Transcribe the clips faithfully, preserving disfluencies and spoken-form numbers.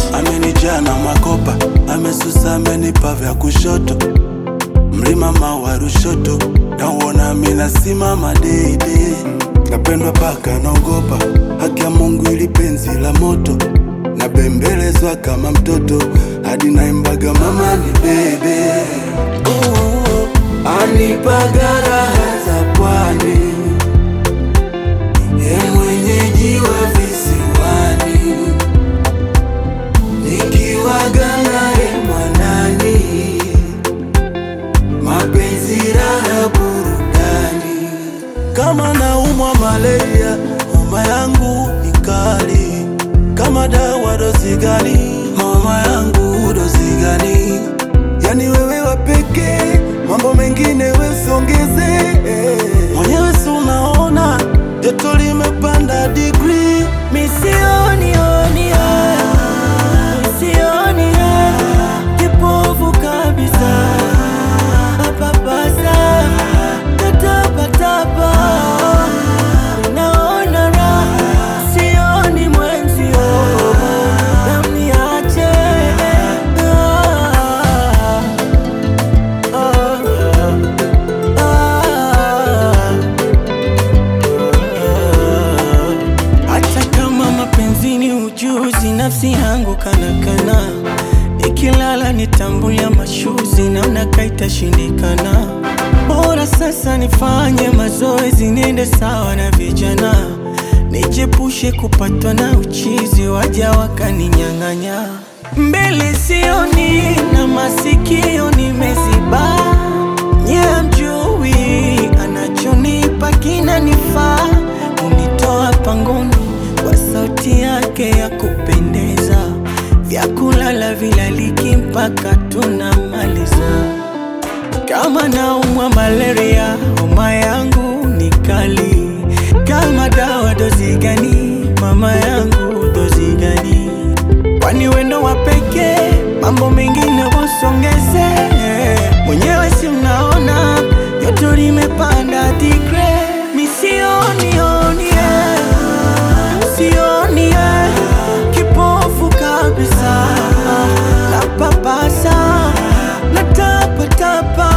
amenijaa na makopa, amesusa amenipa vya kushoto, mlima mawa Rushoto, na uona mina simama deide. Napendwa paka naogopa, haki ya Mungu ili penzi la moto, na bembelezwa kama mtoto, hadi naimbaga mama ni bebe. uh, Anipaga raha za pwani, ye mwenyeji wa visiwani, nikiwaga naye mwanani, mapenzi raha burudani. Kama naumwa malaria, homa yangu ni kali, kama dawa dozi gani, homa yangu dozi gani? Yani wewe wapeke, mambo mengine wesongeze. Mwenyewe si unaona, joto limepanda degree. Misioni oni ya, misioni ya, kipofu kabisa. Papasa, tatapa tapa, naona raha, sioni mwenzio, na mniache. Hata kama mapenzi ni ujuzi, nafsi yangu kana kana, nikilala nitambulia mashuzi, naona kaita shindikana. Bora sasa nifanye mazoezi, niende sawa na vijana, nijepushe kupatwa na uchizi, waja wakaninyang'anya. Mbele sioni na masikio nimeziba, nye mjui anachonipa kinanifaa. Unitoa pangoni kwa sauti yake ya kupendeza, vyakula vilaliki mpaka tunamaliza. Kama naumwa malaria, homa yangu ni kali, kama dawa dozi gani, mama yangu dozi gani? Kwani wendo wapeke, mambo mengine wasongeze. Mwenyewe si unaona, joto limepanda degree. Misioni oni ya, sioni ya, kipofu kabisa. Napapasa, natapa tapa,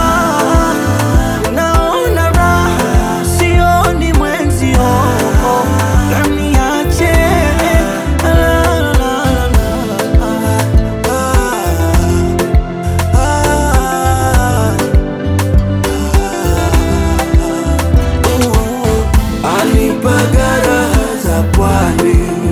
naona raha, sioni mwenzio, na mniache. La la la la la. Anipaga raha za pwani,